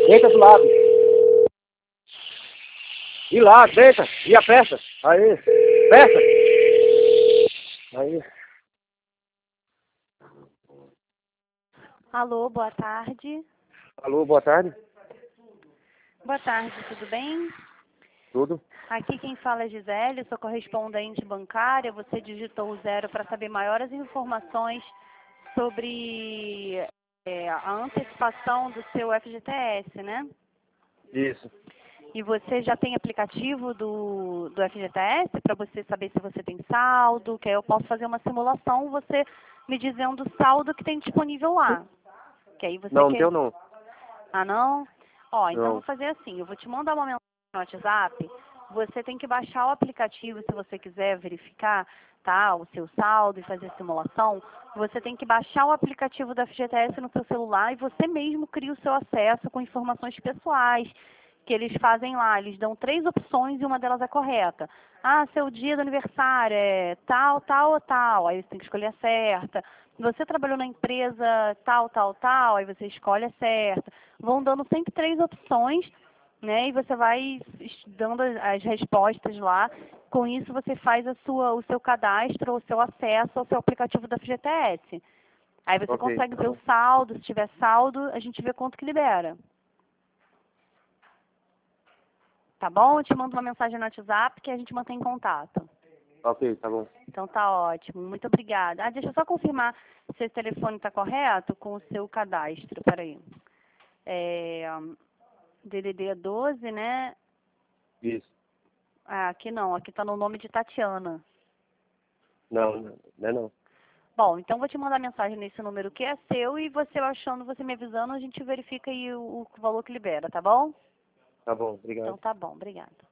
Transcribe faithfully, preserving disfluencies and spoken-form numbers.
Deita do lado. E lá, deita. E aperta. Aí. Aperta. Aí. Alô, boa tarde. Alô, boa tarde. Boa tarde, tudo bem? Tudo? Aqui quem fala é Gisele, sou correspondente bancária. Você digitou o zero para saber maiores informações sobre é, a antecipação do seu F G T S, né? Isso. E você já tem aplicativo do, do F G T S para você saber se você tem saldo, que aí eu posso fazer uma simulação, você me dizendo o saldo que tem disponível lá. Que aí você Não, não quer... deu não. Ah, não? Ó, então eu vou Não. fazer assim, eu vou te mandar uma mensagem no WhatsApp, você tem que baixar o aplicativo se você quiser verificar, tá, o seu saldo e fazer simulação, você tem que baixar o aplicativo da F G T S no seu celular e você mesmo cria o seu acesso com informações pessoais que eles fazem lá, eles dão três opções e uma delas é correta. Ah, seu dia do aniversário é tal, tal ou tal, aí você tem que escolher a certa. Você trabalhou na empresa tal, tal, tal, aí você escolhe a certa. Vão dando sempre três opções, né? E você vai dando as respostas lá. Com isso você faz a sua, o seu cadastro, o seu acesso ao seu aplicativo da F G T S. Aí você Ok, consegue tá ver o bom. saldo, se tiver saldo, a gente vê quanto que libera. Tá bom? Eu te mando uma mensagem no WhatsApp que a gente mantém contato. Ok, tá bom. Então tá ótimo. Muito obrigada. Ah, deixa eu só confirmar se esse telefone está correto com o seu cadastro. Peraí. É, D D D doze, né? Isso. Ah, aqui não. Aqui está no nome de Tatiana. Não, não, não é não. Bom, então vou te mandar mensagem nesse número que é seu e você achando, você me avisando, a gente verifica aí o, o valor que libera, tá bom? Tá bom, obrigado. Então tá bom. Obrigada.